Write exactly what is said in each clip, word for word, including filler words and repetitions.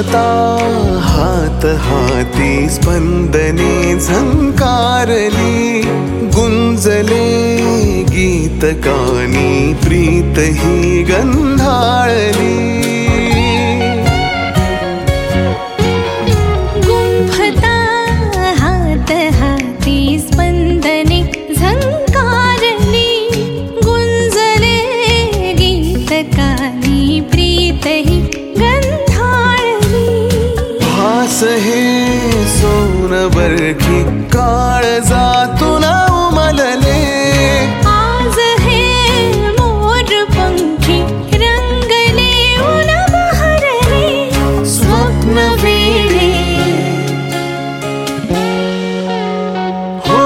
गुंफता हात हाती स्पंदने झंकारली, गुंजले गीत कानी प्रीत ही गंधाळली. गुंफता हात हाती स्पंदने झंकारली, गुंजले गीत कानी प्रीत ही गंधाळली. भास हे सोनबरखी काळजातून उमलले, आज हे मोरपंखी रंगले उन बहरले. स्वप्न वेडे हो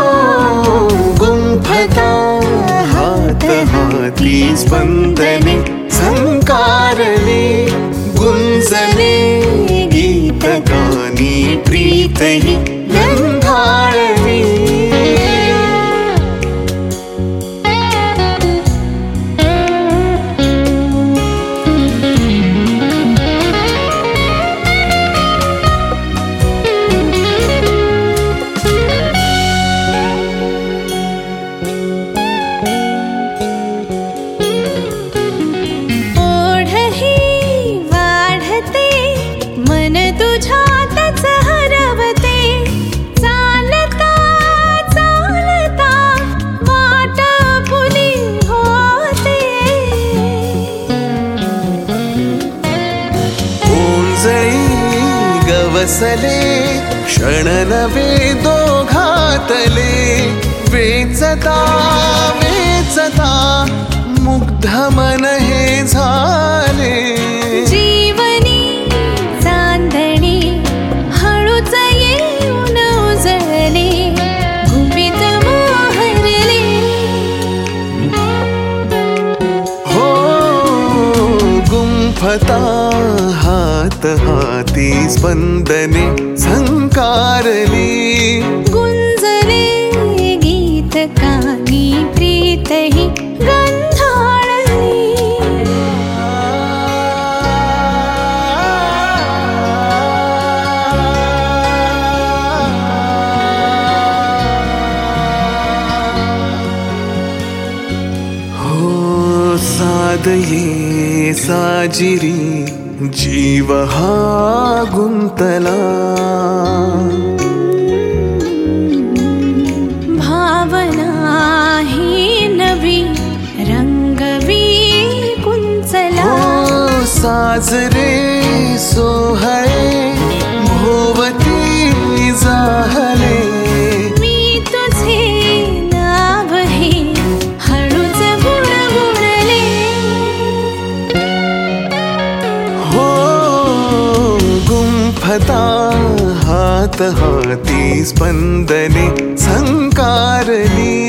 गुंफता हात हाती स्पंदने झंकारले, गुंजले गीत गाणी प्रीत ही गंधाळली. तुझ्यातच हरवते, चालता चालता वाट फुली होते. ओंजळी गवसले क्षण नवे दोघातले, वेचता वेचता मुग्ध मन हे झाले. गुंफता हात हाती स्पंदने झंकारली, गुंजले गीत कानी प्रीत ही गंधाळली. हो सादये साजिरी जीव हा गुंतला, भावना ही नवी रंगवी कुंचला. हो साजरे सोहळे भोवती जाहले, मी तुझे नाव हे हळूच गुणगुणले. गुंफता हात हाती स्पंदने झंकारली,